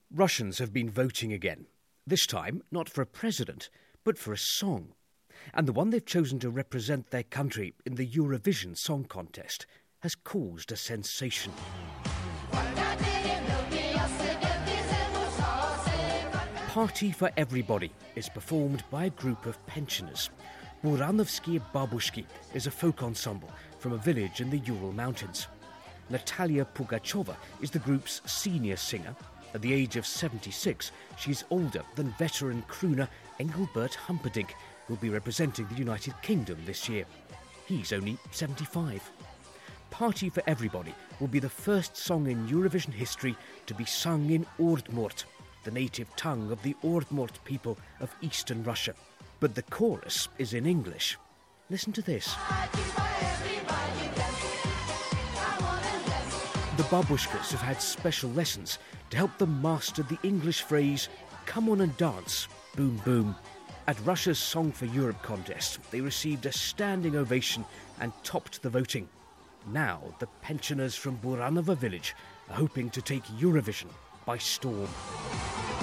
Russians have been voting again. This time, not for a president, but for a song. And the one they've chosen to represent their country in the Eurovision Song Contest has caused a sensation. Party for Everybody is performed by a group of pensioners. Buranovskie Babushki is a folk ensemble from a village in the Ural Mountains. Natalia Pugacheva is the group's senior singer. At the age of 76, she's older than veteran crooner Engelbert Humperdinck, who'll be representing the United Kingdom this year. He's only 75. Party for Everybody will be the first song in Eurovision history to be sung in Ordmort, the native tongue of the Ordmort people of eastern Russia. But the chorus is in English. Listen to this. The babushkas have had special lessons to help them master the English phrase, "Come on and dance, boom boom." At Russia's Song for Europe contest, they received a standing ovation and topped the voting. Now, the pensioners from Buranova village are hoping to take Eurovision by storm.